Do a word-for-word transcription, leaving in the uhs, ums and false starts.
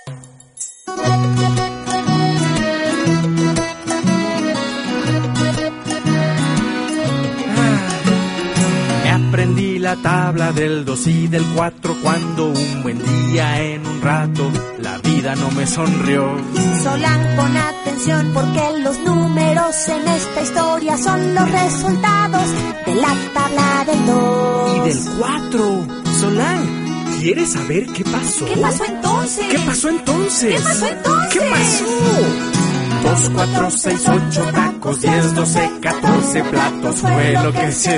Aprendí la tabla del dos y del cuatro cuando un buen día en un rato la vida no me sonrió. Solán, pon atención porque los números en esta historia son los resultados de la tabla del dos. Y del cuatro. Solán, ¿quieres saber qué pasó? ¿Qué pasó entonces? ¿Qué pasó entonces? ¿Qué pasó entonces? ¿Qué pasó? Dos, cuatro, seis, ocho tacos, diez, doce, catorce platos fue lo que se